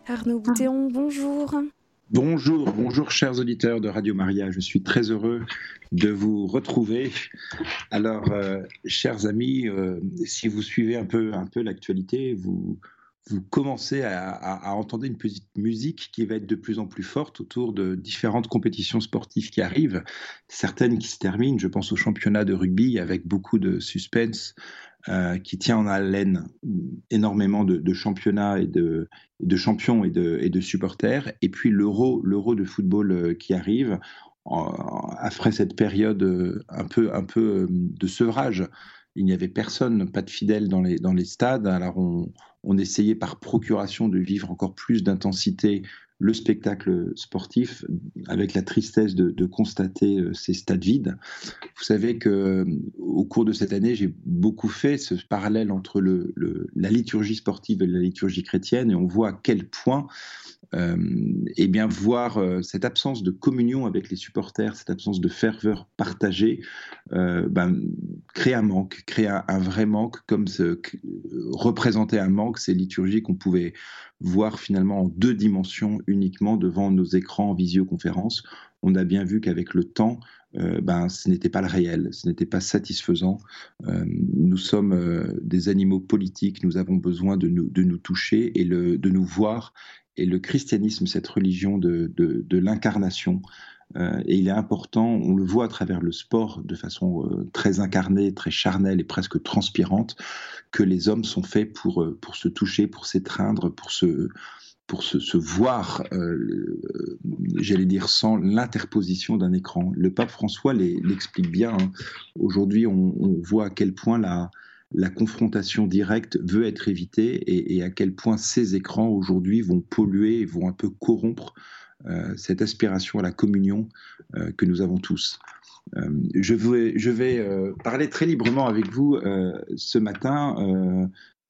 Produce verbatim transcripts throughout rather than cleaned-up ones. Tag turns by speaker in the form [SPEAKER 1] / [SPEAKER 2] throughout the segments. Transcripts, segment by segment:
[SPEAKER 1] Arnaud Bouthéon, bonjour.
[SPEAKER 2] Bonjour, bonjour chers auditeurs de Radio Maria, je suis très heureux de vous retrouver. Alors, euh, chers amis, euh, si vous suivez un peu, un peu l'actualité, vous, vous commencez à, à, à entendre une petite musique qui va être de plus en plus forte autour de différentes compétitions sportives qui arrivent, certaines qui se terminent, je pense au championnat de rugby avec beaucoup de suspense, euh, qui tient en haleine énormément de, de championnats et de, de champions et de, et de supporters. Et puis l'euro, l'euro de football euh, qui arrive en- après cette période euh, un peu, un peu euh, de sevrage. Il n'y avait personne, pas de fidèles dans les, dans les stades. Alors on, on essayait par procuration de vivre encore plus d'intensité le spectacle sportif, avec la tristesse de, de constater euh, ces stades vides. Vous savez que euh, au cours de cette année, j'ai beaucoup fait ce parallèle entre le, le- la liturgie sportive et la liturgie chrétienne, et on voit à quel point euh, eh bien, voir euh, cette absence de communion avec les supporters, cette absence de ferveur partagée, euh, ben, crée un manque, crée un, un vrai manque, comme ce, représenter un manque, ces liturgies qu'on pouvait voir finalement en deux dimensions uniquement devant nos écrans en visioconférence. On a bien vu qu'avec le temps, euh, ben, ce n'était pas le réel, ce n'était pas satisfaisant. Euh, nous sommes euh, des animaux politiques, nous avons besoin de nous, de nous toucher et le, de nous voir. Et le christianisme, cette religion de, de, de l'incarnation, euh, et il est important, on le voit à travers le sport de façon euh, très incarnée, très charnelle et presque transpirante, que les hommes sont faits pour, euh, pour se toucher, pour s'étreindre, pour se, pour se, se voir, euh, j'allais dire, sans l'interposition d'un écran. Le pape François l'explique bien. Hein. Aujourd'hui, on, on voit à quel point la, la confrontation directe veut être évitée et, et à quel point ces écrans aujourd'hui vont polluer et vont un peu corrompre euh, cette aspiration à la communion euh, que nous avons tous. Euh, je vais, je vais euh, parler très librement avec vous euh, ce matin euh,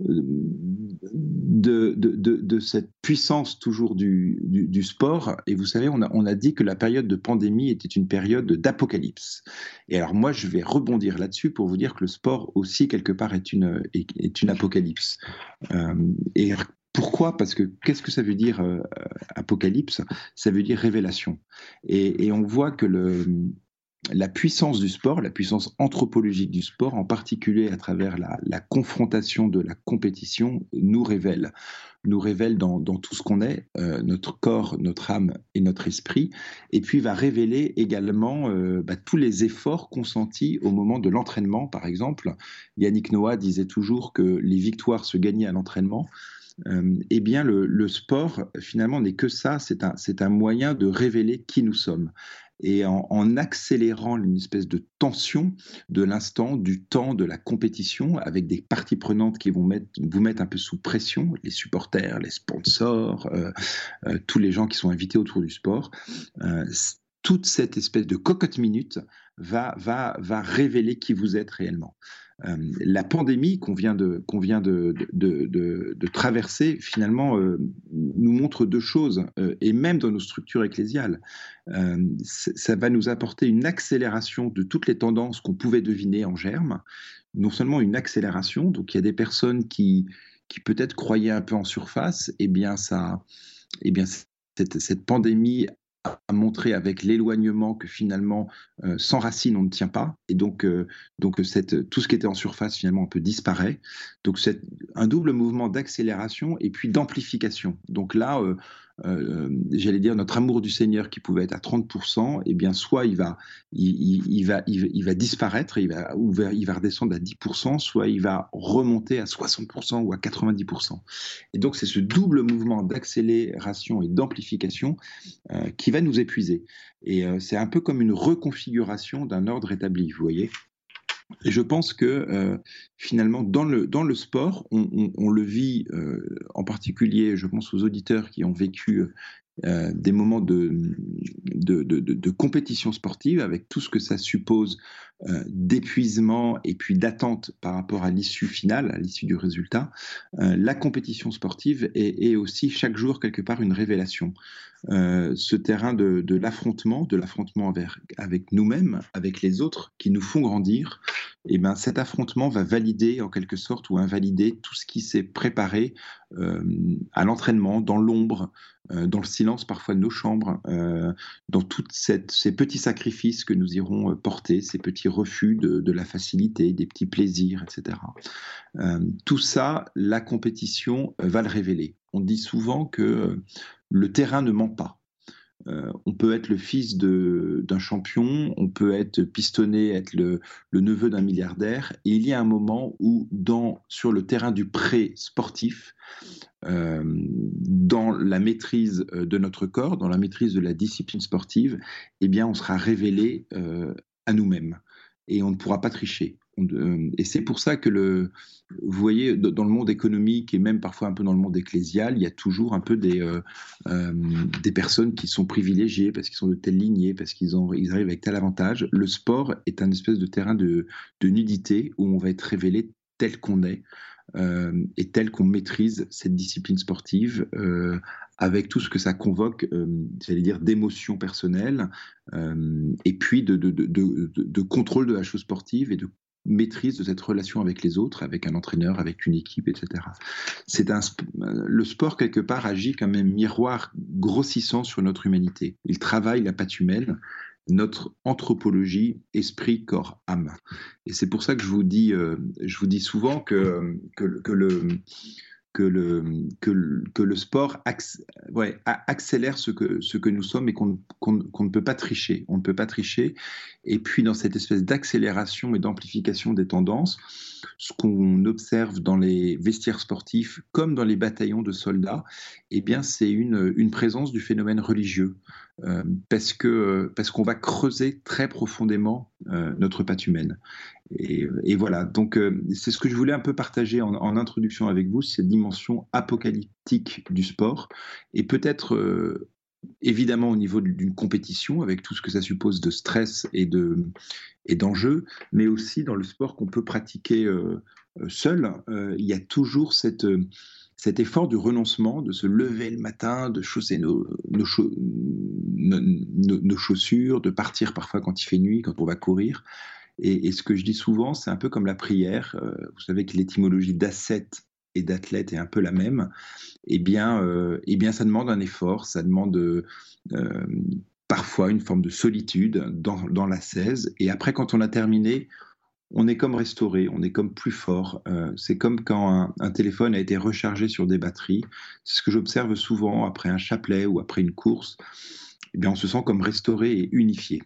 [SPEAKER 2] de, de, de, de cette puissance toujours du, du, du sport. Et vous savez, on a, on a dit que la période de pandémie était une période d'apocalypse. Et alors moi, je vais rebondir là-dessus pour vous dire que le sport aussi, quelque part, est une, est, est une apocalypse. Euh, et pourquoi? Parce que qu'est-ce que ça veut dire euh, apocalypse? Ça veut dire révélation. Et, et on voit que le, la puissance du sport, la puissance anthropologique du sport, en particulier à travers la, la confrontation de la compétition, nous révèle, nous révèle dans, dans tout ce qu'on est, euh, notre corps, notre âme et notre esprit, et puis va révéler également euh, bah, tous les efforts consentis au moment de l'entraînement, par exemple. Yannick Noah disait toujours que les victoires se gagnaient à l'entraînement. Euh, eh bien, le, le sport, finalement, n'est que ça, c'est un, c'est un moyen de révéler qui nous sommes. Et en, en accélérant une espèce de tension de l'instant, du temps, de la compétition, avec des parties prenantes qui vont mettre, vous mettre un peu sous pression, les supporters, les sponsors, euh, euh, tous les gens qui sont invités autour du sport, euh, toute cette espèce de cocotte-minute va, va, va révéler qui vous êtes réellement. Euh, la pandémie qu'on vient de, qu'on vient de, de, de, de traverser, finalement, euh, nous montre deux choses, euh, et même dans nos structures ecclésiales. Euh, ça va nous apporter une accélération de toutes les tendances qu'on pouvait deviner en germe, non seulement une accélération, donc il y a des personnes qui, qui peut-être croyaient un peu en surface, et eh bien ça, eh bien cette, cette pandémie a montré avec l'éloignement que finalement, euh, sans racines, on ne tient pas. Et donc, euh, donc cette, tout ce qui était en surface, finalement, un peu disparaît. Donc, c'est un double mouvement d'accélération et puis d'amplification. Donc là, euh, euh, j'allais dire, notre amour du Seigneur qui pouvait être à trente pour cent, eh bien, soit il va, il, il, il va, il, il va disparaître, il va, ou il va redescendre à dix pour cent, soit il va remonter à soixante pour cent ou à quatre-vingt-dix pour cent. Et donc, c'est ce double mouvement d'accélération et d'amplification euh, qui va nous épuiser. Et euh, c'est un peu comme une reconfiguration d'un ordre établi, vous voyez. Et je pense que euh, finalement, dans le, dans le sport, on, on, on le vit euh, en particulier, je pense aux auditeurs qui ont vécu euh, des moments de, de, de, de, de compétition sportive avec tout ce que ça suppose euh, d'épuisement et puis d'attente par rapport à l'issue finale, à l'issue du résultat. Euh, la compétition sportive est, est aussi chaque jour quelque part une révélation. Euh, ce terrain de, de l'affrontement, de l'affrontement avec, avec nous-mêmes, avec les autres, qui nous font grandir, et ben, cet affrontement va valider en quelque sorte ou invalider tout ce qui s'est préparé euh, à l'entraînement, dans l'ombre, euh, dans le silence parfois de nos chambres, euh, dans tous ces petits sacrifices que nous irons euh, porter, ces petits refus de, de la facilité, des petits plaisirs, et cetera. Euh, tout ça, la compétition euh, va le révéler. On dit souvent que euh, le terrain ne ment pas. Euh, on peut être le fils de, d'un champion, on peut être pistonné, être le, le neveu d'un milliardaire. Et il y a un moment où, dans, sur le terrain du pré-sportif, euh, dans la maîtrise euh, de notre corps, dans la maîtrise de la discipline sportive, eh bien, on sera révélé euh, à nous-mêmes et on ne pourra pas tricher. On, euh, et c'est pour ça que le, vous voyez, dans le monde économique et même parfois un peu dans le monde ecclésial, il y a toujours un peu des, euh, euh, des personnes qui sont privilégiées parce qu'ils sont de telle lignée, parce qu'ils ont, ils arrivent avec tel avantage. Le sport est un espèce de terrain de, de nudité où on va être révélé tel qu'on est. Euh, et tel qu'on maîtrise cette discipline sportive euh, avec tout ce que ça convoque, euh, j'allais dire, d'émotions personnelles euh, et puis de, de, de, de, de contrôle de la chose sportive et de maîtrise de cette relation avec les autres, avec un entraîneur, avec une équipe, et cetera. C'est un, le sport, quelque part, agit comme un miroir grossissant sur notre humanité. Il travaille la patte humaine, notre anthropologie, esprit, corps, âme. Et c'est pour ça que je vous dis, euh, je vous dis souvent que, que, que le que le, que le, que le sport acc- ouais, accélère ce que, ce que nous sommes et qu'on qu'on, qu'on ne peut pas tricher. On ne peut pas tricher. Et puis, dans cette espèce d'accélération et d'amplification des tendances, ce qu'on observe dans les vestiaires sportifs comme dans les bataillons de soldats, eh bien, c'est une, une présence du phénomène religieux. Euh, parce que, parce qu'on va creuser très profondément euh, notre patte humaine. Et, et voilà, donc euh, c'est ce que je voulais un peu partager en, en introduction avec vous, cette dimension apocalyptique du sport, et peut-être euh, évidemment au niveau d'une compétition, avec tout ce que ça suppose de stress et de, et d'enjeux, mais aussi dans le sport qu'on peut pratiquer euh, seul. Euh, il y a toujours cette, cet effort du renoncement, de se lever le matin, de chausser nos, nos, cha- nos, nos- nos chaussures, de partir parfois quand il fait nuit, quand on va courir. Et, et ce que je dis souvent, c'est un peu comme la prière. Euh, vous savez que l'étymologie d'ascète et d'athlète est un peu la même. Eh bien, euh, eh bien, ça demande un effort, ça demande euh, parfois une forme de solitude dans, dans l'ascèse. Et après, quand on a terminé, on est comme restauré, on est comme plus fort. Euh, c'est comme quand un, un téléphone a été rechargé sur des batteries. C'est ce que j'observe souvent après un chapelet ou après une course. Eh bien, on se sent comme restauré et unifié.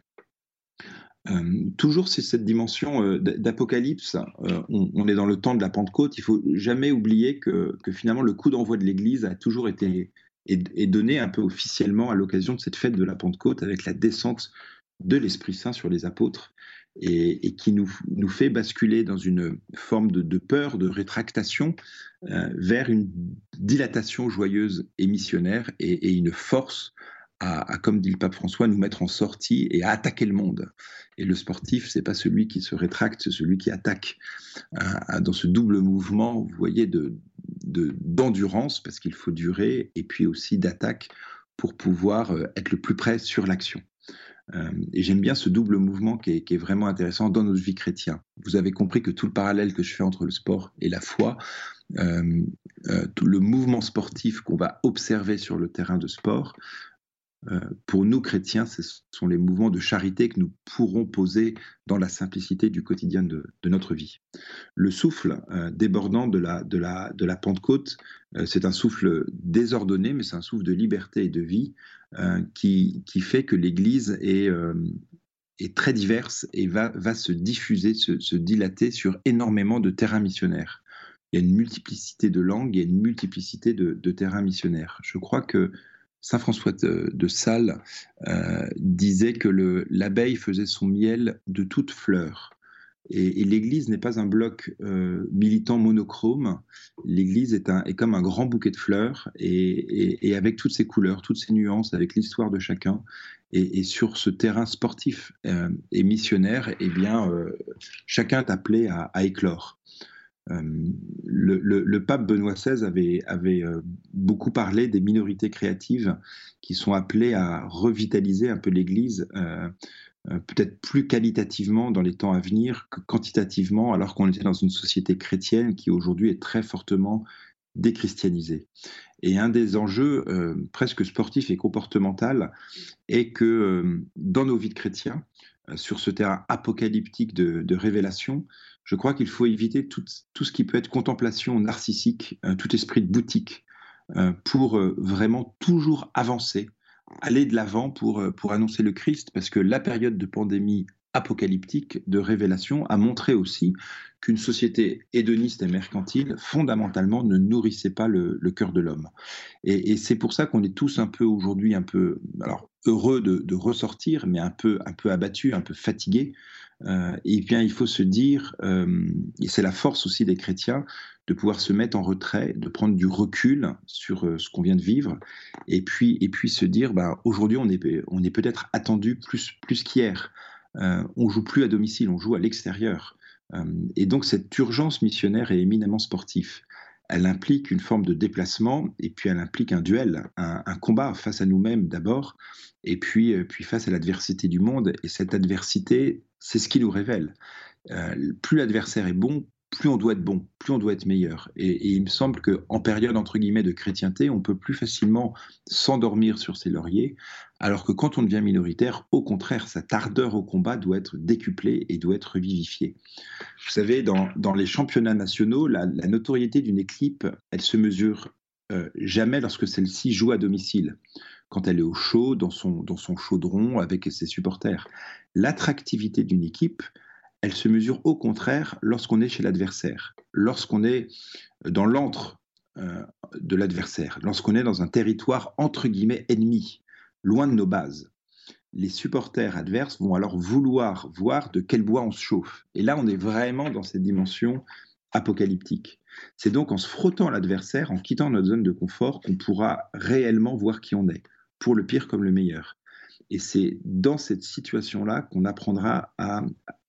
[SPEAKER 2] Euh, toujours c'est cette dimension euh, d'apocalypse. Euh, on, on, est dans le temps de la Pentecôte. Il faut jamais oublier que, que finalement le coup d'envoi de l'Église a toujours été est, est donné un peu officiellement à l'occasion de cette fête de la Pentecôte avec la descente de l'Esprit Saint sur les apôtres et, et qui nous, nous fait basculer dans une forme de, de peur, de rétractation euh, vers une dilatation joyeuse et missionnaire et, et une force à, à, comme dit le pape François, nous mettre en sortie et à attaquer le monde. Et le sportif, c'est pas celui qui se rétracte, c'est celui qui attaque. Euh, dans ce double mouvement, vous voyez, de, de, d'endurance, parce qu'il faut durer, et puis aussi d'attaque pour pouvoir euh, être le plus près sur l'action. Euh, et j'aime bien ce double mouvement qui est, qui est vraiment intéressant dans notre vie chrétienne. Vous avez compris que tout le parallèle que je fais entre le sport et la foi, euh, euh, tout le mouvement sportif qu'on va observer sur le terrain de sport, Euh, pour nous chrétiens, ce sont les mouvements de charité que nous pourrons poser dans la simplicité du quotidien de, de notre vie. Le souffle euh, débordant de la, de la, de la Pentecôte, euh, c'est un souffle désordonné, mais c'est un souffle de liberté et de vie euh, qui, qui fait que l'Église est, euh, est très diverse et va, va se diffuser, se, se dilater sur énormément de terrains missionnaires. Il y a une multiplicité de langues, il y a une multiplicité de, de terrains missionnaires. Je crois que Saint François de, de Sales euh, disait que le, l'abeille faisait son miel de toutes fleurs. Et, et l'Église n'est pas un bloc euh, militant monochrome. L'Église est, un, est comme un grand bouquet de fleurs et, et, et avec toutes ses couleurs, toutes ses nuances, avec l'histoire de chacun. Et, et sur ce terrain sportif euh, et missionnaire, eh bien, euh, chacun est appelé à, à éclore. Euh, le, le, le pape Benoît seize avait, avait euh, beaucoup parlé des minorités créatives qui sont appelées à revitaliser un peu l'Église euh, euh, peut-être plus qualitativement dans les temps à venir que quantitativement, alors qu'on était dans une société chrétienne qui aujourd'hui est très fortement déchristianisée. Et un des enjeux euh, presque sportifs et comportementaux est que euh, dans nos vies de chrétiens, euh, sur ce terrain apocalyptique de, de révélation, je crois qu'il faut éviter tout, tout ce qui peut être contemplation narcissique, euh, tout esprit de boutique, euh, pour euh, vraiment toujours avancer, aller de l'avant pour, euh, pour annoncer le Christ, parce que la période de pandémie apocalyptique de révélation a montré aussi qu'une société hédoniste et mercantile, fondamentalement, ne nourrissait pas le, le cœur de l'homme. Et, et c'est pour ça qu'on est tous un peu aujourd'hui, un peu, alors heureux de, de ressortir, mais un peu, un peu abattus, un peu fatigués. Euh, et bien, il faut se dire, euh, et c'est la force aussi des chrétiens, de pouvoir se mettre en retrait, de prendre du recul sur euh, ce qu'on vient de vivre, et puis, et puis se dire, bah, aujourd'hui, on est, on est peut-être attendu plus, plus qu'hier. Euh, on joue plus à domicile, on joue à l'extérieur. Euh, et donc, cette urgence missionnaire est éminemment sportive. Elle implique une forme de déplacement, et puis elle implique un duel, un, un combat face à nous-mêmes d'abord, et puis, euh, puis face à l'adversité du monde. Et cette adversité, c'est ce qui nous révèle. Euh, plus l'adversaire est bon, plus on doit être bon, plus on doit être meilleur. Et, et il me semble qu'en période, entre guillemets, de chrétienté, on peut plus facilement s'endormir sur ses lauriers, alors que quand on devient minoritaire, au contraire, sa ardeur au combat doit être décuplée et doit être vivifiée. Vous savez, dans, dans les championnats nationaux, la, la notoriété d'une équipe, elle se mesure euh, jamais lorsque celle-ci joue à domicile, quand elle est au chaud, dans son, dans son chaudron, avec ses supporters. L'attractivité d'une équipe, elle se mesure au contraire lorsqu'on est chez l'adversaire, lorsqu'on est dans l'antre euh, de l'adversaire, lorsqu'on est dans un territoire entre guillemets ennemi, loin de nos bases. Les supporters adverses vont alors vouloir voir de quel bois on se chauffe. Et là, on est vraiment dans cette dimension apocalyptique. C'est donc en se frottant à l'adversaire, en quittant notre zone de confort, qu'on pourra réellement voir qui on est, pour le pire comme le meilleur. Et c'est dans cette situation-là qu'on apprendra à,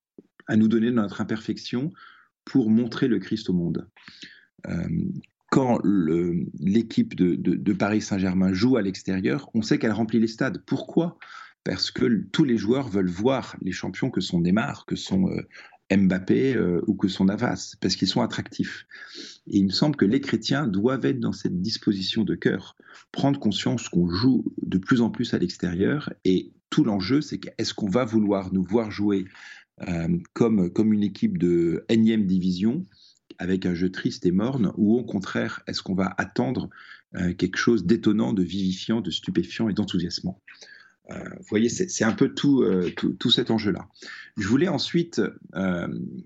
[SPEAKER 2] à nous donner notre imperfection pour montrer le Christ au monde. Euh, quand le, l'équipe de, de, de Paris Saint-Germain joue à l'extérieur, on sait qu'elle remplit les stades. Pourquoi ? Parce que tous les joueurs veulent voir les champions que sont Neymar, que sont euh, Mbappé euh, ou que sont Navas, parce qu'ils sont attractifs. Et il me semble que les chrétiens doivent être dans cette disposition de cœur, prendre conscience qu'on joue de plus en plus à l'extérieur, et tout l'enjeu, c'est qu'est-ce qu'on va vouloir nous voir jouer euh, comme, comme une équipe de énième division, avec un jeu triste et morne, ou au contraire, est-ce qu'on va attendre euh, quelque chose d'étonnant, de vivifiant, de stupéfiant et d'enthousiasmant ? Euh, vous voyez, c'est, c'est un peu tout, euh, tout, tout cet enjeu-là. Je voulais ensuite euh,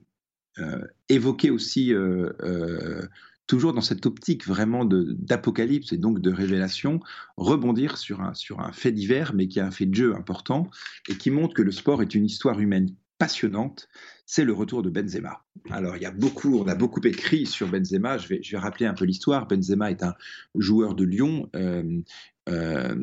[SPEAKER 2] euh, évoquer aussi, euh, euh, toujours dans cette optique vraiment de, d'apocalypse et donc de révélation, rebondir sur un, sur un fait divers, mais qui a un fait de jeu important et qui montre que le sport est une histoire humaine passionnante. C'est le retour de Benzema. Alors, il y a beaucoup, on a beaucoup écrit sur Benzema. Je vais, je vais rappeler un peu l'histoire. Benzema est un joueur de Lyon euh, euh,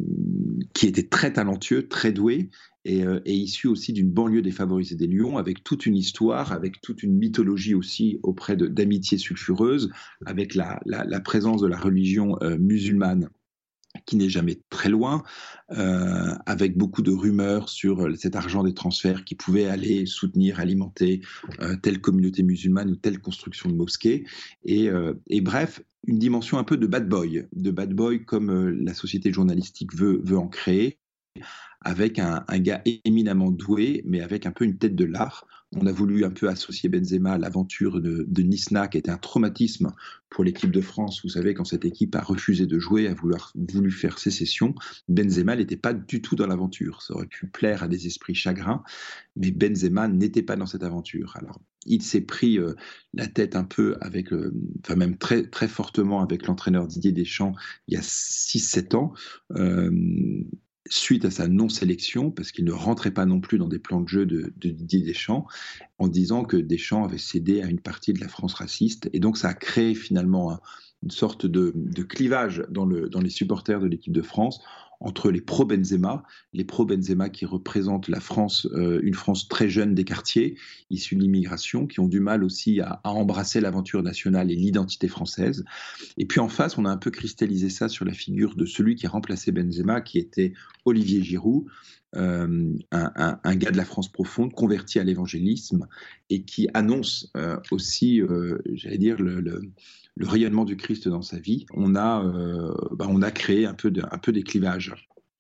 [SPEAKER 2] qui était très talentueux, très doué, et, euh, et issu aussi d'une banlieue défavorisée des Lyons, avec toute une histoire, avec toute une mythologie aussi auprès de, d'amitiés sulfureuses, avec la, la, la présence de la religion euh, musulmane qui n'est jamais très loin, euh, avec beaucoup de rumeurs sur cet argent des transferts qui pouvait aller soutenir, alimenter euh, telle communauté musulmane ou telle construction de mosquée. Et, euh, et bref, une dimension un peu de bad boy, de bad boy comme euh, la société journalistique veut, veut en créer, avec un, un gars éminemment doué, mais avec un peu une tête de lard. On a voulu un peu associer Benzema à l'aventure de, de Nisna, qui était un traumatisme pour l'équipe de France. Vous savez, quand cette équipe a refusé de jouer, a vouloir, voulu faire sécession, Benzema n'était pas du tout dans l'aventure. Ça aurait pu plaire à des esprits chagrins, mais Benzema n'était pas dans cette aventure. Alors, il s'est pris euh, la tête un peu avec, euh, enfin même très, très fortement avec l'entraîneur Didier Deschamps il y a six sept ans, euh, suite à sa non-sélection, parce qu'il ne rentrait pas non plus dans des plans de jeu de, de Didier Deschamps, en disant que Deschamps avait cédé à une partie de la France raciste. Et donc ça a créé finalement un, une sorte de, de clivage dans, le, dans les supporters de l'équipe de France entre les pro-Benzema, les pro-Benzema qui représentent la France, euh, une France très jeune des quartiers, issus de l'immigration, qui ont du mal aussi à, à embrasser l'aventure nationale et l'identité française. Et puis en face, on a un peu cristallisé ça sur la figure de celui qui a remplacé Benzema, qui était Olivier Giroud, euh, un, un, un gars de la France profonde, converti à l'évangélisme, et qui annonce euh, aussi, euh, j'allais dire, le, le le rayonnement du Christ dans sa vie. On a, euh, bah, on a créé un peu, de, un peu des clivages.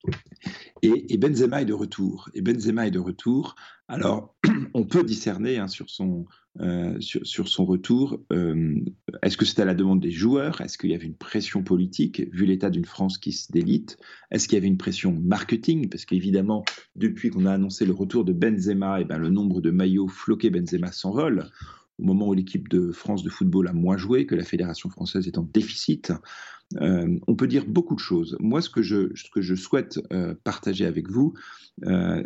[SPEAKER 2] Et, et Benzema est de retour. Et Benzema est de retour. Alors, on peut discerner hein, sur, son, euh, sur, sur son retour. Euh, est-ce que c'était à la demande des joueurs? Est-ce qu'il y avait une pression politique, vu l'état d'une France qui se délite? Est-ce qu'il y avait une pression marketing? Parce qu'évidemment, depuis qu'on a annoncé le retour de Benzema, et ben, le nombre de maillots floqués Benzema s'envole. Au moment où l'équipe de France de football a moins joué, que la Fédération française est en déficit. Euh, on peut dire beaucoup de choses. Moi, ce que je, ce que je souhaite euh, partager avec vous, euh,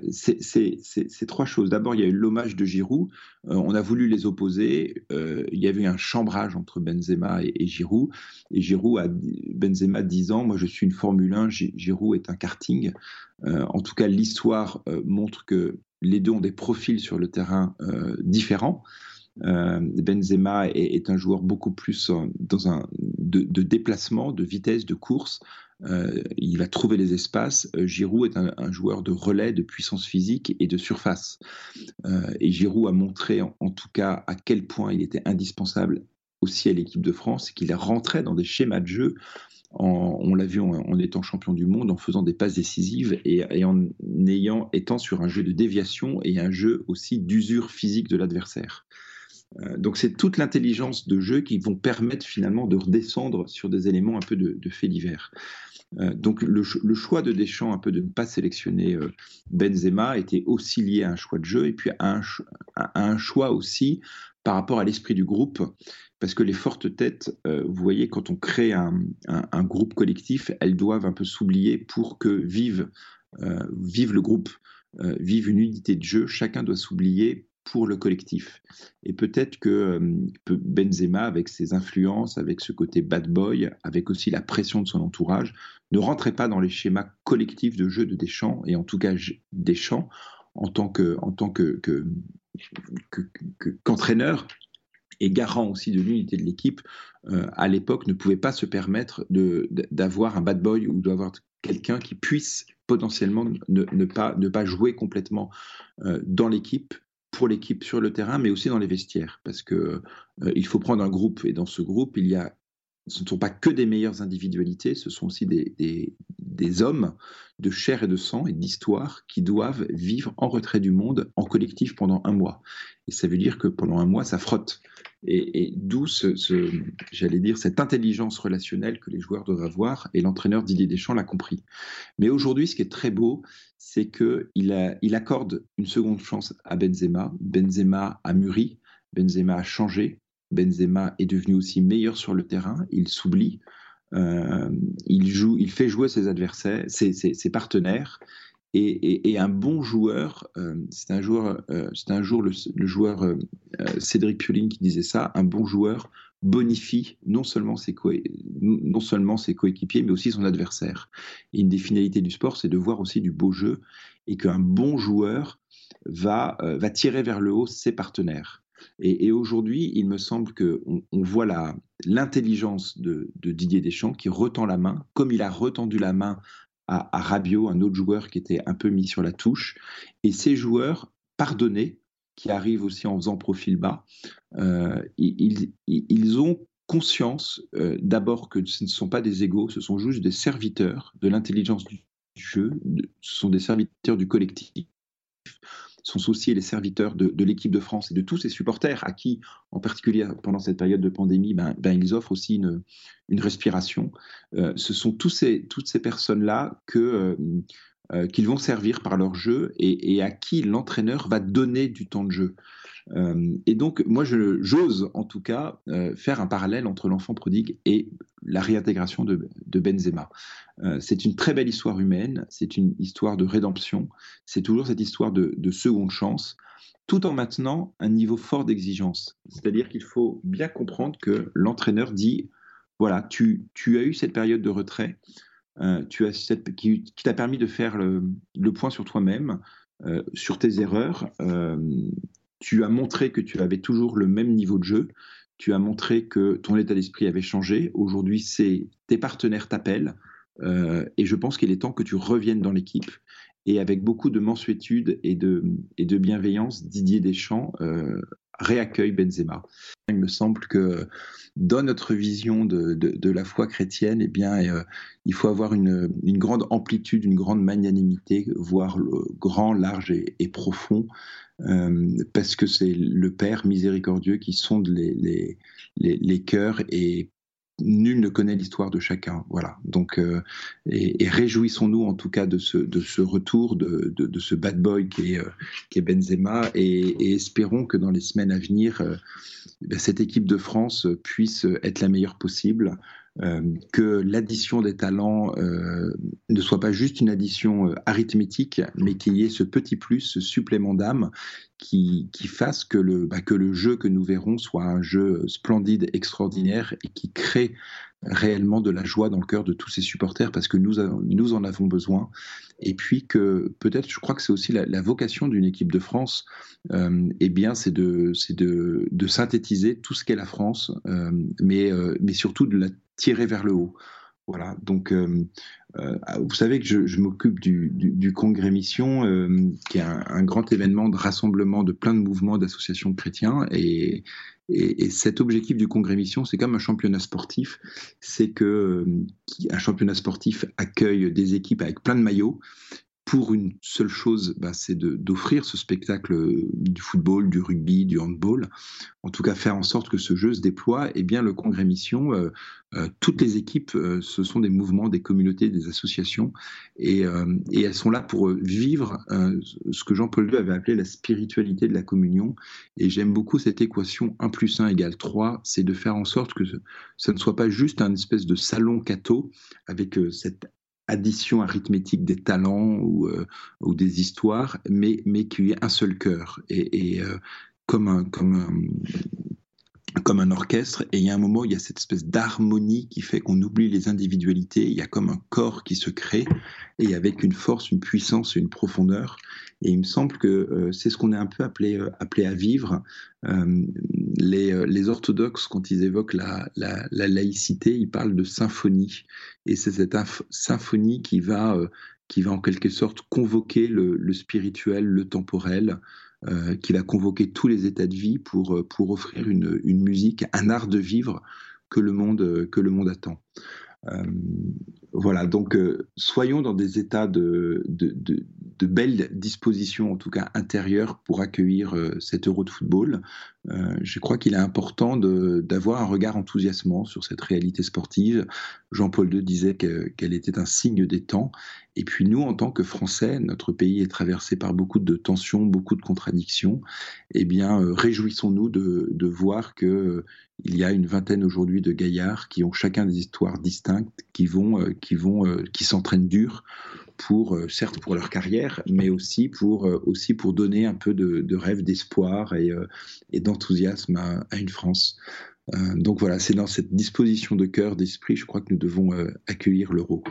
[SPEAKER 2] c'est trois choses. D'abord, il y a eu l'hommage de Giroud. Euh, on a voulu les opposer. Euh, il y avait eu un chambrage entre Benzema et, et Giroud. Et Giroud a Benzema disant, moi je suis une Formule un, Giroud est un karting. Euh, en tout cas, l'histoire euh, montre que les deux ont des profils sur le terrain euh, différents. Euh, Benzema est, est un joueur beaucoup plus dans un de, de déplacement, de vitesse, de course. Euh, il va trouver les espaces. Euh, Giroud est un, un joueur de relais, de puissance physique et de surface. Euh, et Giroud a montré, en, en tout cas, à quel point il était indispensable aussi à l'équipe de France, qu'il rentrait dans des schémas de jeu. En, on l'a vu en, en étant champion du monde, en faisant des passes décisives et, et en ayant, étant sur un jeu de déviation et un jeu aussi d'usure physique de l'adversaire. Donc c'est toute l'intelligence de jeu qui vont permettre finalement de redescendre sur des éléments un peu de, de faits divers. Euh, donc le, le choix de Deschamps un peu de ne pas sélectionner euh, Benzema était aussi lié à un choix de jeu et puis à un, à un choix aussi par rapport à l'esprit du groupe, parce que les fortes têtes, euh, vous voyez, quand on crée un, un, un groupe collectif, elles doivent un peu s'oublier pour que vive, euh, vive le groupe, euh, vive une unité de jeu, chacun doit s'oublier pour le collectif. Et peut-être que euh, Benzema, avec ses influences, avec ce côté bad boy, avec aussi la pression de son entourage, ne rentrait pas dans les schémas collectifs de jeu de Deschamps, et en tout cas Deschamps, en tant que, en tant que, que, que, que, qu'entraîneur et garant aussi de l'unité de l'équipe, euh, à l'époque ne pouvait pas se permettre de, d'avoir un bad boy ou d'avoir quelqu'un qui puisse potentiellement ne, ne, pas, ne pas jouer complètement euh, dans l'équipe, pour l'équipe sur le terrain, mais aussi dans les vestiaires, parce que euh, il faut prendre un groupe, et dans ce groupe, il y a, ce ne sont pas que des meilleures individualités, ce sont aussi des, des, des hommes de chair et de sang et d'histoire qui doivent vivre en retrait du monde, en collectif pendant un mois. Et ça veut dire que pendant un mois, ça frotte. Et, et d'où, ce, ce, j'allais dire, cette intelligence relationnelle que les joueurs doivent avoir, et l'entraîneur Didier Deschamps l'a compris. Mais aujourd'hui, ce qui est très beau, c'est qu'il il accorde une seconde chance à Benzema. Benzema a mûri, Benzema a changé, Benzema est devenu aussi meilleur sur le terrain, il s'oublie, euh, il, joue, il fait jouer ses adversaires, ses, ses, ses partenaires, et, et, et un bon joueur, euh, c'est un joueur, euh, c'est un jour le, le joueur euh, Cédric Pioline qui disait ça, un bon joueur bonifie non seulement ses, co non seulement ses coéquipiers, mais aussi son adversaire. Et une des finalités du sport, c'est de voir aussi du beau jeu, et qu'un bon joueur va, euh, va tirer vers le haut ses partenaires. Et, et aujourd'hui, il me semble qu'on on voit l'intelligence de, de Didier Deschamps qui retend la main, comme il a retendu la main à, à Rabiot, un autre joueur qui était un peu mis sur la touche. Et ces joueurs pardonnés, qui arrivent aussi en faisant profil bas, euh, ils, ils ont conscience euh, d'abord que ce ne sont pas des égaux, ce sont juste des serviteurs de l'intelligence du jeu, de, ce sont des serviteurs du collectif, sont aussi les serviteurs de, de l'équipe de France et de tous ses supporters à qui, en particulier pendant cette période de pandémie, ben, ben ils offrent aussi une, une respiration. Euh, ce sont tous ces, toutes ces personnes-là que, euh, euh, qu'ils vont servir par leur jeu et, et à qui l'entraîneur va donner du temps de jeu. Euh, et donc, moi, j'ose en tout cas euh, faire un parallèle entre l'enfant prodigue et la réintégration de, de Benzema. Euh, c'est une très belle histoire humaine, c'est une histoire de rédemption, c'est toujours cette histoire de, de seconde chance, tout en maintenant un niveau fort d'exigence. C'est-à-dire qu'il faut bien comprendre que l'entraîneur dit voilà, tu, tu as eu cette période de retrait, euh, tu as cette, qui, qui t'a permis de faire le, le point sur toi-même, euh, sur tes erreurs. Euh, tu as montré que tu avais toujours le même niveau de jeu. Tu as montré que ton état d'esprit avait changé. Aujourd'hui, c'est tes partenaires t'appellent. Euh, et je pense qu'il est temps que tu reviennes dans l'équipe. Et avec beaucoup de mansuétude et de, et de bienveillance, Didier Deschamps euh, réaccueille Benzema. Il me semble que dans notre vision de, de, de la foi chrétienne, eh bien, euh, il faut avoir une, une grande amplitude, une grande magnanimité, voir le grand, large et, et profond, euh, parce que c'est le Père miséricordieux qui sonde les, les, les, les cœurs et nul ne connaît l'histoire de chacun. Voilà. Donc, euh, et, et réjouissons-nous en tout cas de ce, de ce retour de, de, de ce bad boy qui est, euh, qui est Benzema et, et espérons que dans les semaines à venir, euh, ben, cette équipe de France puisse être la meilleure possible, euh, que l'addition des talents euh, ne soit pas juste une addition euh, arithmétique, mais qu'il y ait ce petit plus, ce supplément d'âme qui, qui fasse que le, bah, que le jeu que nous verrons soit un jeu splendide, extraordinaire et qui crée réellement de la joie dans le cœur de tous ces supporters parce que nous, nous en avons besoin. Et puis que peut-être, je crois que c'est aussi la, la vocation d'une équipe de France, euh, eh bien, c'est de, c'est de, de synthétiser tout ce qu'est la France, euh, mais, euh, mais surtout de la tirer vers le haut. Voilà, donc euh, euh, vous savez que je, je m'occupe du, du, du Congrès Mission, euh, qui est un, un grand événement de rassemblement de plein de mouvements, d'associations de chrétiens, et, et, et cet objectif du Congrès Mission, c'est comme un championnat sportif, c'est que euh, un championnat sportif accueille des équipes avec plein de maillots, pour une seule chose, bah, c'est de, d'offrir ce spectacle du football, du rugby, du handball, en tout cas faire en sorte que ce jeu se déploie. Et bien le Congrès Mission, euh, euh, toutes les équipes, euh, ce sont des mouvements, des communautés, des associations, et, euh, et elles sont là pour vivre euh, ce que Jean-Paul deux avait appelé la spiritualité de la communion. Et j'aime beaucoup cette équation un plus un égale trois, c'est de faire en sorte que ce, ça ne soit pas juste un espèce de salon catho avec euh, cette addition arithmétique des talents ou, euh, ou des histoires, mais, mais qu'il y ait un seul cœur. Et, et euh, comme un, comme un, comme un orchestre, et il y a un moment, il y a cette espèce d'harmonie qui fait qu'on oublie les individualités, il y a comme un corps qui se crée, et avec une force, une puissance, une profondeur. Et il me semble que euh, c'est ce qu'on est un peu appelé, euh, appelé à vivre. Euh, les, euh, les orthodoxes, quand ils évoquent la, la, la laïcité, ils parlent de symphonie. Et c'est cette inf- symphonie qui va, euh, qui va en quelque sorte convoquer le, le spirituel, le temporel, euh, qui va convoquer tous les états de vie pour, pour offrir une, une musique, un art de vivre que le monde, que le monde attend. Euh, voilà, donc euh, soyons dans des états de, de, de, de belles dispositions, en tout cas intérieures, pour accueillir euh, cet Euro de football. Euh, je crois qu'il est important de, d'avoir un regard enthousiasmant sur cette réalité sportive. Jean-Paul deux disait que, qu'elle était un signe des temps. Et puis nous, en tant que Français, notre pays est traversé par beaucoup de tensions, beaucoup de contradictions. Eh bien, euh, réjouissons-nous de, de voir que euh, il y a une vingtaine aujourd'hui de gaillards qui ont chacun des histoires distinctes, qui vont, euh, qui vont, euh, qui s'entraînent dur pour, euh, certes pour leur carrière, mais aussi pour, euh, aussi pour donner un peu de, de rêve, d'espoir et, euh, et d'enthousiasme à, à une France. Euh, donc voilà, c'est dans cette disposition de cœur, d'esprit, je crois que nous devons euh, accueillir l'euro.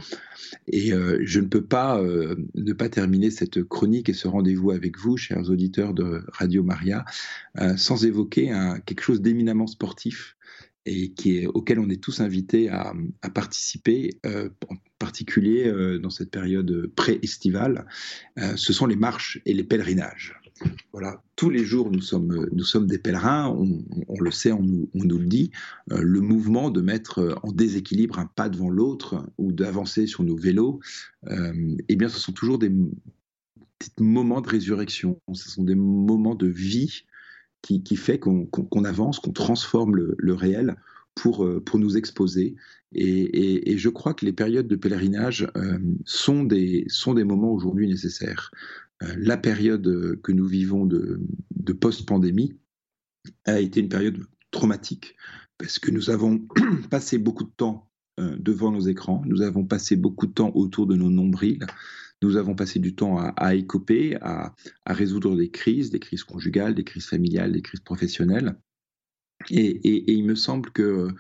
[SPEAKER 2] Et euh, je ne peux pas euh, ne pas terminer cette chronique et ce rendez-vous avec vous, chers auditeurs de Radio Maria, euh, sans évoquer un, quelque chose d'éminemment sportif et qui est, auquel on est tous invités à, à participer, euh, en particulier euh, dans cette période pré-estivale. Euh, ce sont les marches et les pèlerinages. Voilà, tous les jours nous sommes, nous sommes des pèlerins, on, on le sait, on nous, on nous le dit. Euh, le mouvement de mettre en déséquilibre un pas devant l'autre ou d'avancer sur nos vélos, euh, eh bien, ce sont toujours des, des moments de résurrection, ce sont des moments de vie qui, qui fait qu'on, qu'on, qu'on avance, qu'on transforme le, le réel pour, euh, pour nous exposer. Et, et, et je crois que les périodes de pèlerinage euh, sont, des, sont des moments aujourd'hui nécessaires. Euh, la période que nous vivons de, de post-pandémie a été une période traumatique parce que nous avons passé beaucoup de temps euh, devant nos écrans, nous avons passé beaucoup de temps autour de nos nombrils, nous avons passé du temps à, à écoper, à, à résoudre des crises, des crises conjugales, des crises familiales, des crises professionnelles. Et, et, et il me semble que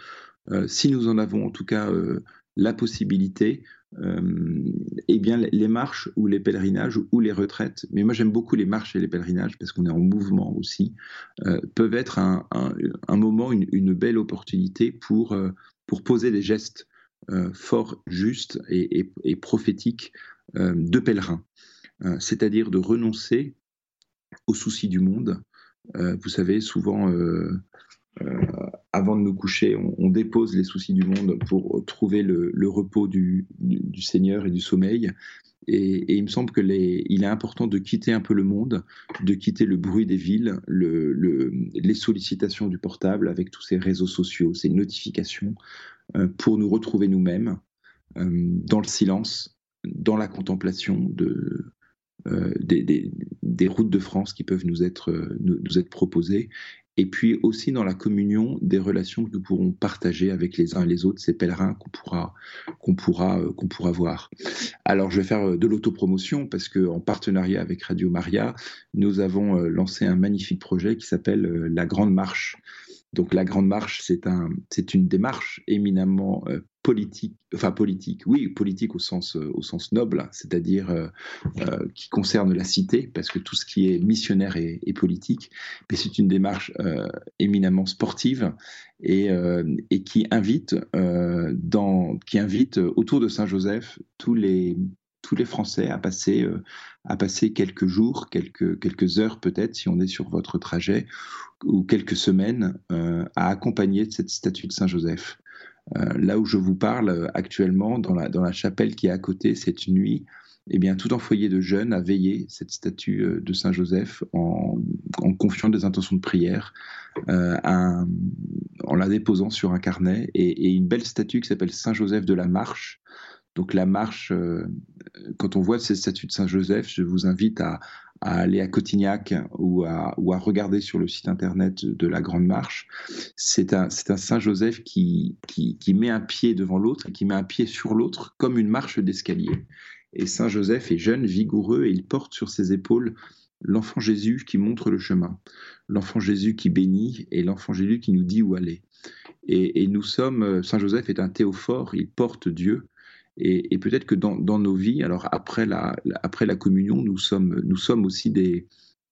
[SPEAKER 2] euh, si nous en avons en tout cas euh, la possibilité, euh, eh bien les marches ou les pèlerinages ou les retraites, mais moi j'aime beaucoup les marches et les pèlerinages parce qu'on est en mouvement aussi, euh, peuvent être un, un, un moment, une, une, belle opportunité pour, euh, pour poser des gestes euh, forts, justes et, et, et prophétiques euh, de pèlerins. Euh, c'est-à-dire de renoncer aux soucis du monde. Euh, vous savez, souvent, euh, euh, avant de nous coucher, on, on dépose les soucis du monde pour trouver le, le repos du, du, du Seigneur et du sommeil. Et, et il me semble que les, il est important de quitter un peu le monde, de quitter le bruit des villes, le, le, les sollicitations du portable avec tous ces réseaux sociaux, ces notifications, euh, pour nous retrouver nous-mêmes euh, dans le silence, dans la contemplation de, euh, des, des, des routes de France qui peuvent nous être, euh, nous, nous être proposées, et puis aussi dans la communion des relations que nous pourrons partager avec les uns et les autres, ces pèlerins qu'on pourra, qu'on pourra, euh, qu'on pourra voir. Alors, je vais faire euh, de l'autopromotion parce qu'en partenariat avec Radio Maria, nous avons euh, lancé un magnifique projet qui s'appelle euh, La Grande Marche. Donc la Grande Marche, c'est un, c'est une démarche éminemment euh, politique, enfin politique, oui, politique au sens, euh, au sens noble, c'est-à-dire euh, euh, qui concerne la cité, parce que tout ce qui est missionnaire est, est politique, mais c'est une démarche euh, éminemment sportive et, euh, et qui invite, euh, dans, qui invite autour de Saint-Joseph tous les tous les Français à passer, euh, à passer quelques jours, quelques, quelques heures peut-être, si on est sur votre trajet, ou quelques semaines, euh, à accompagner de cette statue de Saint-Joseph. Euh, là où je vous parle euh, actuellement, dans la, dans la chapelle qui est à côté, cette nuit, eh bien, tout un foyer de jeunes a veillé cette statue euh, de Saint-Joseph en, en confiant des intentions de prière, euh, à, en la déposant sur un carnet, et, et une belle statue qui s'appelle Saint-Joseph de la Marche. Donc la marche, euh, quand on voit ces statues de Saint-Joseph, je vous invite à, à aller à Cotignac ou à, ou à regarder sur le site internet de la Grande Marche. C'est un, c'est un Saint-Joseph qui, qui, qui met un pied devant l'autre et qui met un pied sur l'autre comme une marche d'escalier. Et Saint-Joseph est jeune, vigoureux, et il porte sur ses épaules l'enfant Jésus qui montre le chemin, l'enfant Jésus qui bénit et l'enfant Jésus qui nous dit où aller. Et, et nous sommes, Saint-Joseph est un théophore, il porte Dieu. Et, et peut-être que dans, dans nos vies, alors après la, après la communion, nous sommes, nous sommes aussi des...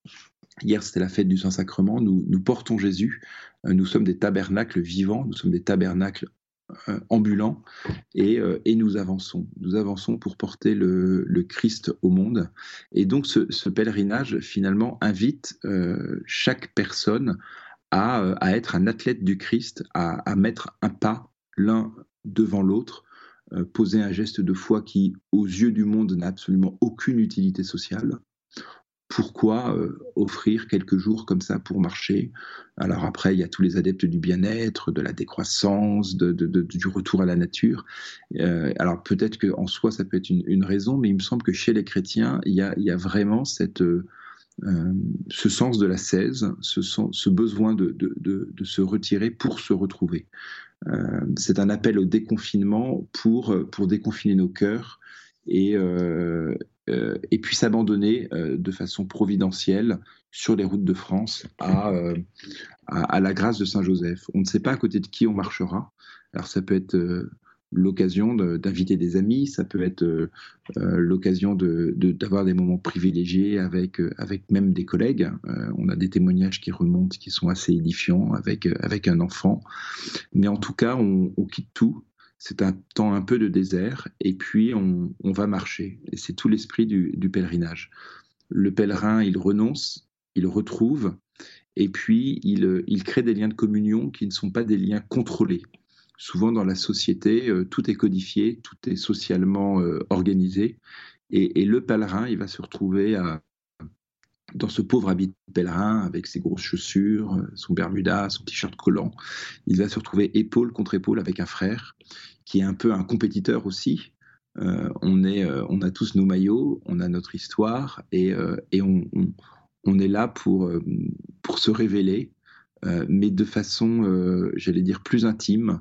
[SPEAKER 2] Hier, c'était la fête du Saint-Sacrement, nous, nous portons Jésus, nous sommes des tabernacles vivants, nous sommes des tabernacles euh, ambulants, et, euh, et nous avançons. Nous avançons pour porter le, le Christ au monde. Et donc, ce, ce pèlerinage, finalement, invite euh, chaque personne à, à être un athlète du Christ, à, à mettre un pas l'un devant l'autre, Euh, poser un geste de foi qui, aux yeux du monde, n'a absolument aucune utilité sociale. Pourquoi euh, offrir quelques jours comme ça pour marcher? Alors après, il y a tous les adeptes du bien-être, de la décroissance, de, de, de, du retour à la nature. Euh, alors peut-être qu'en soi, ça peut être une, une raison, mais il me semble que chez les chrétiens, il y a, il y a vraiment cette... Euh, Euh, ce sens de la l'ascèse, ce, ce besoin de, de, de, de se retirer pour se retrouver. Euh, c'est un appel au déconfinement pour, pour déconfiner nos cœurs et, euh, euh, et puis s'abandonner euh, de façon providentielle sur les routes de France à, euh, à, à la grâce de Saint-Joseph. On ne sait pas à côté de qui on marchera. Alors ça peut être euh, l'occasion de, d'inviter des amis, ça peut être euh, euh, l'occasion de, de, d'avoir des moments privilégiés avec, euh, avec même des collègues. Euh, on a des témoignages qui remontent, qui sont assez édifiants avec, euh, avec un enfant. Mais en tout cas, on, on quitte tout. C'est un temps un peu de désert et puis on, on va marcher. Et c'est tout l'esprit du, du pèlerinage. Le pèlerin, il renonce, il retrouve, et puis il, il crée des liens de communion qui ne sont pas des liens contrôlés. Souvent dans la société, euh, tout est codifié, tout est socialement euh, organisé. Et, et le pèlerin, il va se retrouver à, dans ce pauvre habit de pèlerin, avec ses grosses chaussures, son bermuda, son t-shirt collant. Il va se retrouver épaule contre épaule avec un frère, qui est un peu un compétiteur aussi. Euh, on, est, euh, on a tous nos maillots, on a notre histoire, et, euh, et on, on, on est là pour, euh, pour se révéler, euh, mais de façon, euh, j'allais dire, plus intime,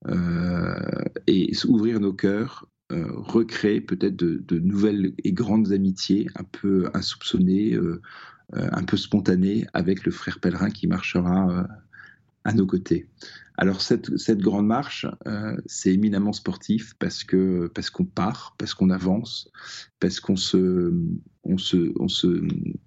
[SPEAKER 2] euh, et ouvrir nos cœurs, euh, recréer peut-être de, de nouvelles et grandes amitiés, un peu insoupçonnées, euh, euh, un peu spontanées, avec le frère pèlerin qui marchera, euh, à nos côtés. Alors cette, cette grande marche, euh, c'est éminemment sportif parce que parce qu'on part, parce qu'on avance, parce qu'on se, on se, on se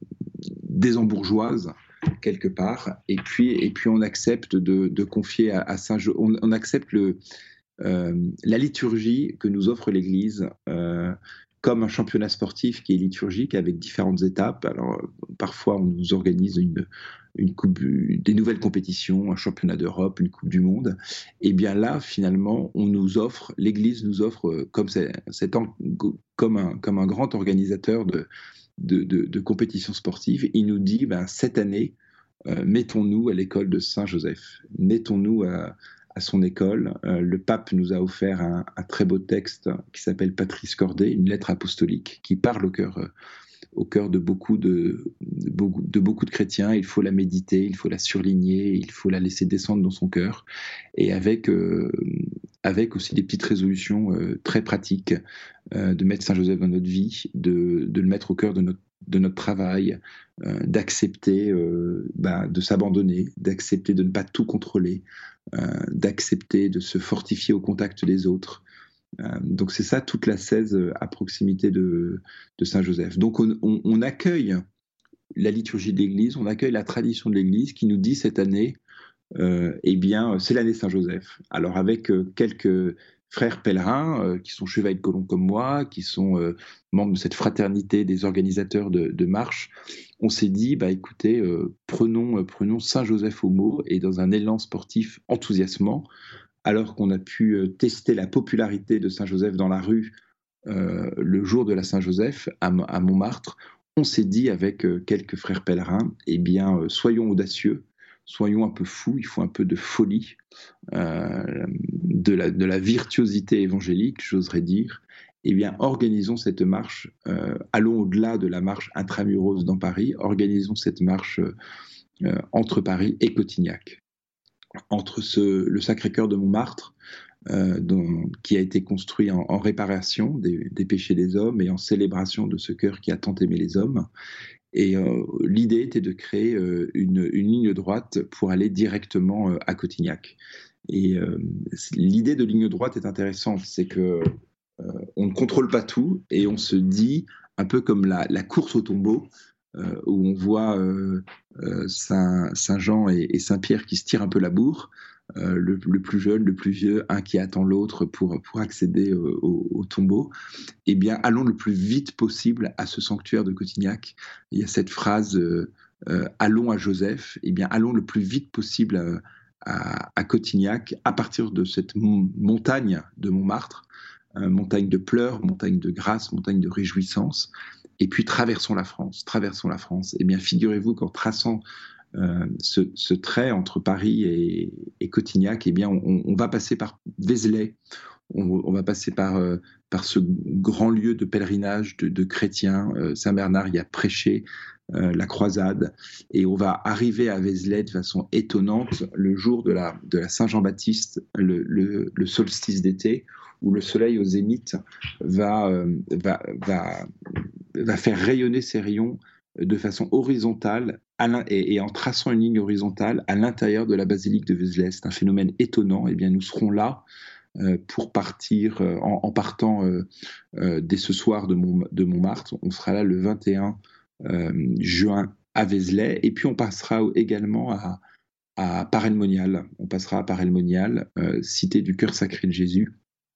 [SPEAKER 2] désembourgeoise quelque part, et puis, et puis on accepte de, de confier à, à Saint, on, on accepte le, euh, la liturgie que nous offre l'Église. Euh, comme un championnat sportif qui est liturgique avec différentes étapes. Alors, parfois, on nous organise une, une coupe, des nouvelles compétitions, un championnat d'Europe, une Coupe du Monde. Et bien là, finalement, on nous offre, l'Église nous offre, comme, c'est, c'est en, comme, un, comme un grand organisateur de, de, de, de compétitions sportives, il nous dit, ben, cette année, euh, mettons-nous à l'école de Saint-Joseph, mettons-nous à à son école. Euh, le pape nous a offert un, un très beau texte qui s'appelle Patris Cordé, une lettre apostolique qui parle au cœur, euh, au cœur de, beaucoup de, de, beaucoup, de beaucoup de chrétiens. Il faut la méditer, il faut la surligner, il faut la laisser descendre dans son cœur, et avec, euh, avec aussi des petites résolutions euh, très pratiques, euh, de mettre Saint-Joseph dans notre vie, de, de le mettre au cœur de notre de notre travail, euh, d'accepter euh, bah, de s'abandonner, d'accepter de ne pas tout contrôler, euh, d'accepter de se fortifier au contact des autres. Euh, donc c'est ça toute la seize à proximité de, de Saint-Joseph. Donc on, on, on accueille la liturgie de l'Église, on accueille la tradition de l'Église qui nous dit cette année, euh, eh bien c'est l'année Saint-Joseph. Alors avec euh, quelques frères pèlerins euh, qui sont chevaliers de colomb comme moi, qui sont euh, membres de cette fraternité des organisateurs de, de marche, on s'est dit, bah écoutez, euh, prenons, euh, prenons Saint-Joseph au mot, et dans un élan sportif enthousiasmant, alors qu'on a pu euh, tester la popularité de Saint-Joseph dans la rue euh, le jour de la Saint-Joseph à, à Montmartre, on s'est dit avec euh, quelques frères pèlerins, eh bien, euh, soyons audacieux, soyons un peu fous, il faut un peu de folie, euh, de, la, de la virtuosité évangélique, j'oserais dire. Eh bien, organisons cette marche, euh, allons au-delà de la marche intramuros dans Paris, organisons cette marche euh, entre Paris et Cotignac, entre ce, le Sacré-Cœur de Montmartre, euh, dont, qui a été construit en, en réparation des, des péchés des hommes et en célébration de ce cœur qui a tant aimé les hommes. Et euh, l'idée était de créer euh, une, une ligne droite pour aller directement euh, à Cotignac. Et euh, l'idée de ligne droite est intéressante, c'est que euh, on ne contrôle pas tout, et on se dit, un peu comme la, la course au tombeau, euh, où on voit euh, euh, Saint, Saint Jean et, et Saint Pierre qui se tirent un peu la bourre, euh, le, le plus jeune, le plus vieux, un qui attend l'autre pour, pour accéder euh, au, au tombeau. Eh bien, allons le plus vite possible à ce sanctuaire de Cotignac. Il y a cette phrase euh, euh, allons à Joseph. Eh bien, allons le plus vite possible à, à, à Cotignac, à partir de cette montagne de Montmartre, euh, montagne de pleurs, montagne de grâce, montagne de réjouissance. Et puis traversons la France, traversons la France. Eh bien, figurez-vous qu'en traçant euh, ce, ce trait entre Paris et, et Cotignac, eh bien, on, on va passer par Vézelay. On, on va passer par, euh, par ce grand lieu de pèlerinage de, de chrétiens. Euh, Saint-Bernard y a prêché euh, la croisade, et on va arriver à Vézelay de façon étonnante le jour de la, de la Saint-Jean-Baptiste, le, le, le solstice d'été, où le soleil au zénith va, euh, va, va, va faire rayonner ses rayons de façon horizontale et, et en traçant une ligne horizontale à l'intérieur de la basilique de Vézelay. C'est un phénomène étonnant. Eh bien, nous serons là Euh, pour partir, euh, en, en partant euh, euh, dès ce soir de, Mont, de Montmartre. On sera là le vingt et un euh, juin à Vézelay, et puis on passera également à, à Paray-le-Monial. On passera à Paray-le-Monial, euh, cité du cœur sacré de Jésus.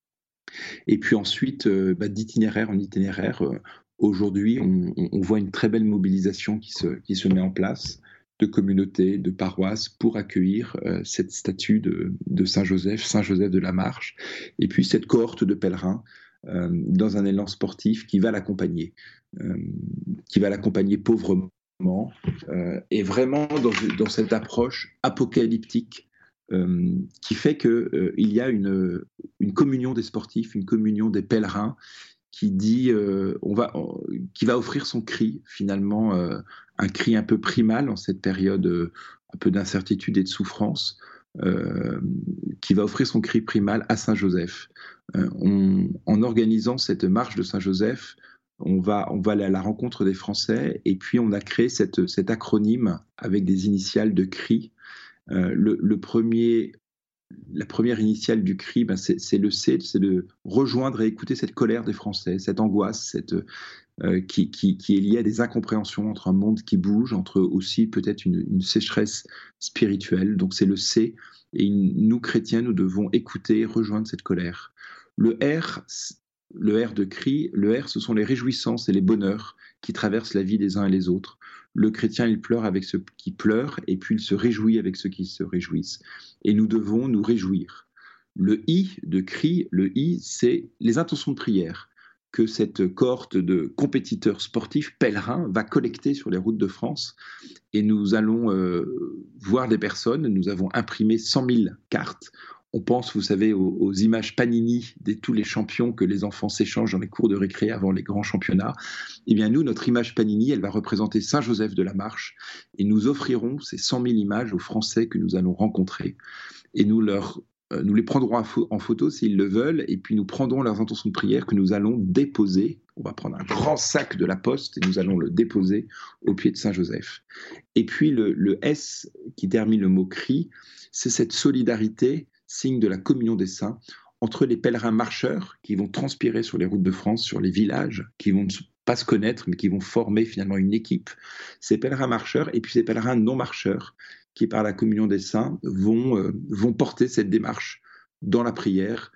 [SPEAKER 2] Et puis ensuite, euh, bah, d'itinéraire en itinéraire, euh, aujourd'hui, on, on voit une très belle mobilisation qui se, qui se met en place, de communautés, de paroisses, pour accueillir euh, cette statue de, de Saint-Joseph, Saint-Joseph de la Marche, et puis cette cohorte de pèlerins euh, dans un élan sportif qui va l'accompagner, euh, qui va l'accompagner pauvrement, euh, et vraiment dans, dans cette approche apocalyptique euh, qui fait qu'il euh, y a une, une communion des sportifs, une communion des pèlerins, qui dit, euh, on va, on, qui va offrir son cri, finalement, euh, un cri un peu primal en cette période euh, un peu d'incertitude et de souffrance, euh, qui va offrir son cri primal à Saint-Joseph. Euh, on, en organisant cette marche de Saint-Joseph, on va, on va aller à la rencontre des Français, et puis on a créé cette, cet acronyme avec des initiales de cri, Euh, le, le premier, la première initiale du cri, ben c'est, c'est le C, c'est de rejoindre et écouter cette colère des Français, cette angoisse, cette, euh, qui, qui, qui est liée à des incompréhensions entre un monde qui bouge, entre aussi peut-être une, une sécheresse spirituelle. Donc c'est le C, et nous, chrétiens, nous devons écouter, rejoindre cette colère. Le R, le R de cri, le R, ce sont les réjouissances et les bonheurs qui traversent la vie des uns et les autres. Le chrétien, il pleure avec ceux qui pleurent, et puis il se réjouit avec ceux qui se réjouissent. Et nous devons nous réjouir. Le I de cri, le I, c'est les intentions de prière que cette cohorte de compétiteurs sportifs pèlerins va collecter sur les routes de France. Et nous allons euh, voir des personnes. Nous avons imprimé cent mille cartes. On pense, vous savez, aux, aux images Panini de tous les champions que les enfants s'échangent dans les cours de récré avant les grands championnats. Eh bien, nous, notre image Panini, elle va représenter Saint-Joseph de la Marche. Et nous offrirons ces cent mille images aux Français que nous allons rencontrer. Et nous leur Nous les prendrons en photo s'ils le veulent, et puis nous prendrons leurs intentions de prière que nous allons déposer. On va prendre un grand sac de la poste et nous allons le déposer au pied de Saint-Joseph. Et puis le, le S qui termine le mot cri, c'est cette solidarité, signe de la communion des saints, entre les pèlerins marcheurs qui vont transpirer sur les routes de France, sur les villages, qui vont pas se connaître, mais qui vont former finalement une équipe. Ces pèlerins marcheurs et puis ces pèlerins non marcheurs qui, par la communion des saints, vont, euh, vont porter cette démarche dans la prière,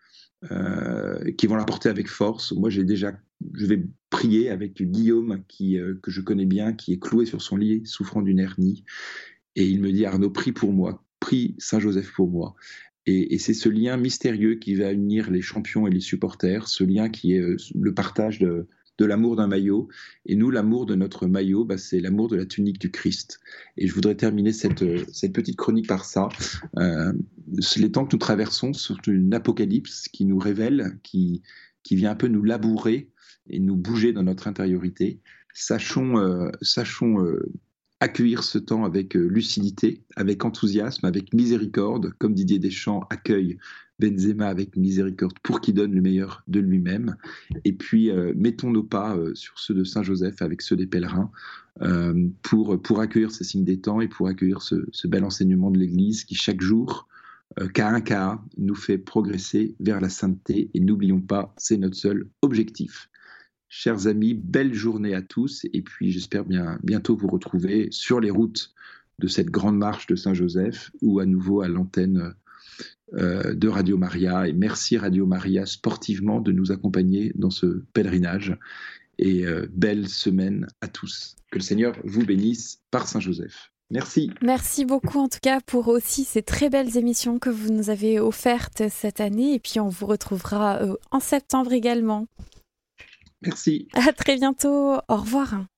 [SPEAKER 2] euh, qui vont la porter avec force. Moi, j'ai déjà, je vais prier avec Guillaume, qui, euh, que je connais bien, qui est cloué sur son lit, souffrant d'une hernie. Et il me dit, Arnaud, prie pour moi, prie Saint-Joseph pour moi. Et, et c'est ce lien mystérieux qui va unir les champions et les supporters, ce lien qui est euh, le partage de, de l'amour d'un maillot. Et nous, l'amour de notre maillot, bah, c'est l'amour de la tunique du Christ. Et je voudrais terminer cette, cette petite chronique par ça. Euh, les temps que nous traversons sont une apocalypse qui nous révèle, qui, qui vient un peu nous labourer et nous bouger dans notre intériorité. Sachons, euh, sachons euh, accueillir ce temps avec euh, lucidité, avec enthousiasme, avec miséricorde, comme Didier Deschamps accueille Benzema avec miséricorde pour qu'il donne le meilleur de lui-même. Et puis, euh, mettons nos pas euh, sur ceux de Saint-Joseph avec ceux des pèlerins euh, pour, pour accueillir ces signes des temps et pour accueillir ce, ce bel enseignement de l'Église qui, chaque jour, euh, cas un cas un, nous fait progresser vers la sainteté. Et n'oublions pas, c'est notre seul objectif. Chers amis, belle journée à tous. Et puis, j'espère bien, bientôt vous retrouver sur les routes de cette grande marche de Saint-Joseph ou à nouveau à l'antenne Euh, de Radio Maria. Et merci Radio Maria sportivement de nous accompagner dans ce pèlerinage. Et euh, belle semaine à tous. Que le Seigneur vous bénisse par Saint-Joseph. Merci.
[SPEAKER 1] Merci beaucoup en tout cas pour aussi ces très belles émissions que vous nous avez offertes cette année. Et puis on vous retrouvera euh, en septembre également.
[SPEAKER 2] Merci.
[SPEAKER 1] À très bientôt. Au revoir.